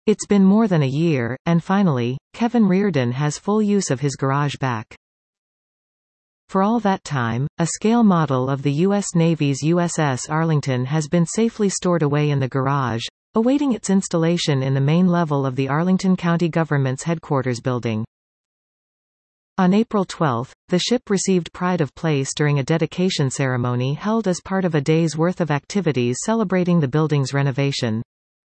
It's been more than a year, and finally, Kevin Reardon has full use of his garage back. For all that time, a scale model of the U.S. Navy's USS Arlington has been safely stored away in the garage, awaiting its installation in the main level of the Arlington County government's headquarters building. On April 12, the ship received pride of place during a dedication ceremony held as part of a day's worth of activities celebrating the building's renovation.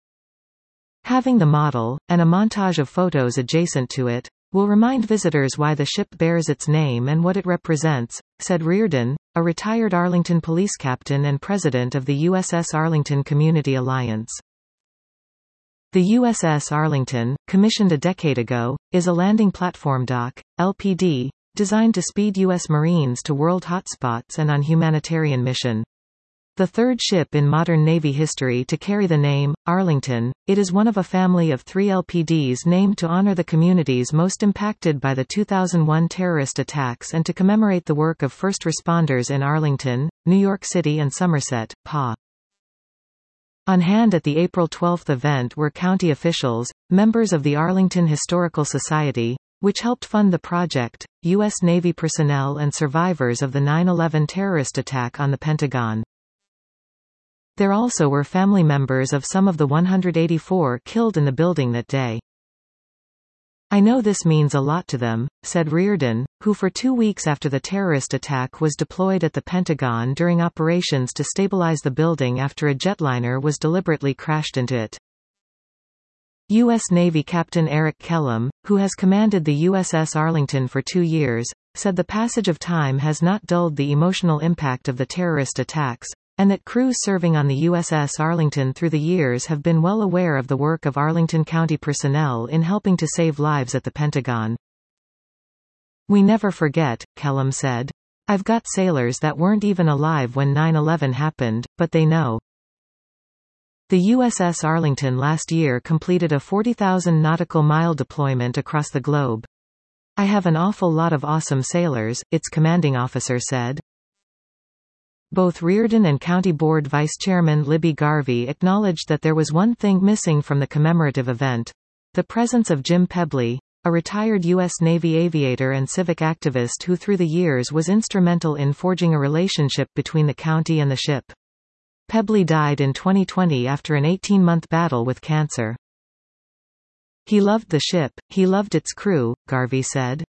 Having the model, and a montage of photos adjacent to it, will remind visitors why the ship bears its name and what it represents, said Reardon, a retired Arlington police captain and president of the USS Arlington Community Alliance. The USS Arlington, commissioned a decade ago, is a landing platform dock, LPD, designed to speed U.S. Marines to world hotspots and on humanitarian mission. The third ship in modern Navy history to carry the name, Arlington, it is one of a family of 3 LPDs named to honor the communities most impacted by the 2001 terrorist attacks and to commemorate the work of first responders in Arlington, New York City and Somerset, PA. On hand at the April 12 event were county officials, members of the Arlington Historical Society, which helped fund the project, U.S. Navy personnel and survivors of the 9/11 terrorist attack on the Pentagon. There also were family members of some of the 184 killed in the building that day. I know this means a lot to them, said Reardon, who for 2 weeks after the terrorist attack was deployed at the Pentagon during operations to stabilize the building after a jetliner was deliberately crashed into it. U.S. Navy Captain Eric Kellum, who has commanded the USS Arlington for 2 years, said the passage of time has not dulled the emotional impact of the terrorist attacks, and that crews serving on the USS Arlington through the years have been well aware of the work of Arlington County personnel in helping to save lives at the Pentagon. We never forget, Kellum said. I've got sailors that weren't even alive when 9/11 happened, but they know. The USS Arlington last year completed a 40,000 nautical mile deployment across the globe. I have an awful lot of awesome sailors, its commanding officer said. Both Reardon and County Board Vice Chairman Libby Garvey acknowledged that there was one thing missing from the commemorative event: the presence of Jim Pebley, a retired U.S. Navy aviator and civic activist who through the years was instrumental in forging a relationship between the county and the ship. Pebley died in 2020 after an 18-month battle with cancer. He loved the ship, he loved its crew, Garvey said.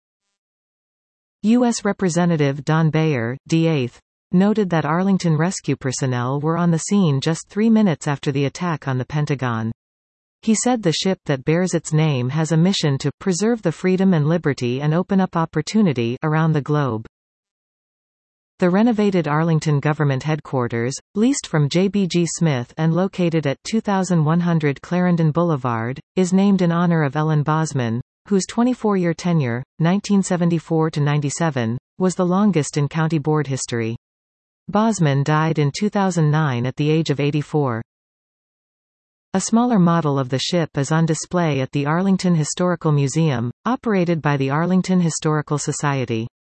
U.S. Representative Don Bayer, D8th, noted that Arlington rescue personnel were on the scene just 3 minutes after the attack on the Pentagon. He said the ship that bears its name has a mission to preserve the freedom and liberty and open up opportunity around the globe. The renovated Arlington government headquarters, leased from JBG Smith and located at 2100 Clarendon Boulevard, is named in honor of Ellen Bosman, whose 24-year tenure, 1974–97, was the longest in county board history. Bosman died in 2009 at the age of 84. A smaller model of the ship is on display at the Arlington Historical Museum, operated by the Arlington Historical Society.